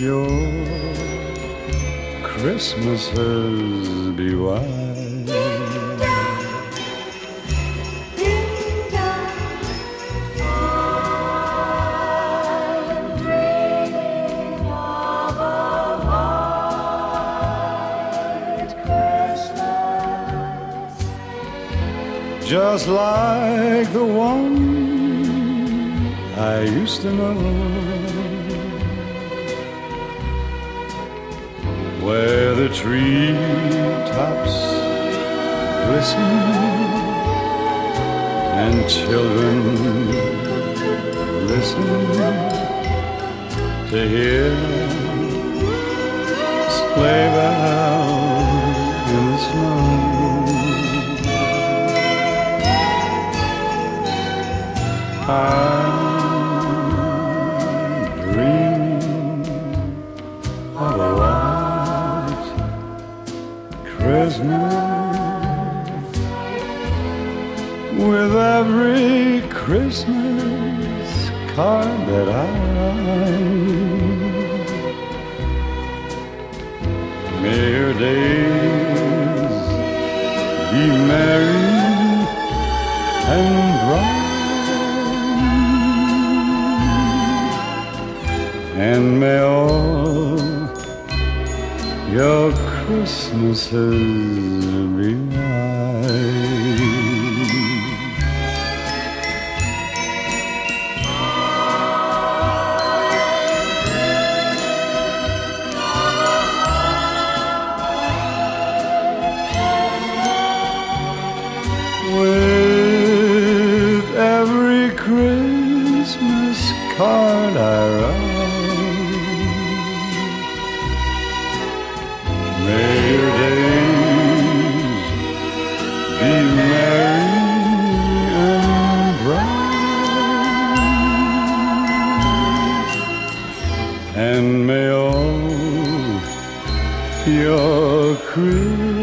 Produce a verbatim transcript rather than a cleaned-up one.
your Christmases be white. I'm dreaming of a white Christmas, Just like the one I used to know, where the treetops glisten and children listen to hear sleigh bells in the snow. I'm dreaming of a white Christmas, with every Christmas card that I write. May your days be merry and bright, and may all your Christmases be white. With every Christmas card I write, may your days be merry and bright, and may all your Christmas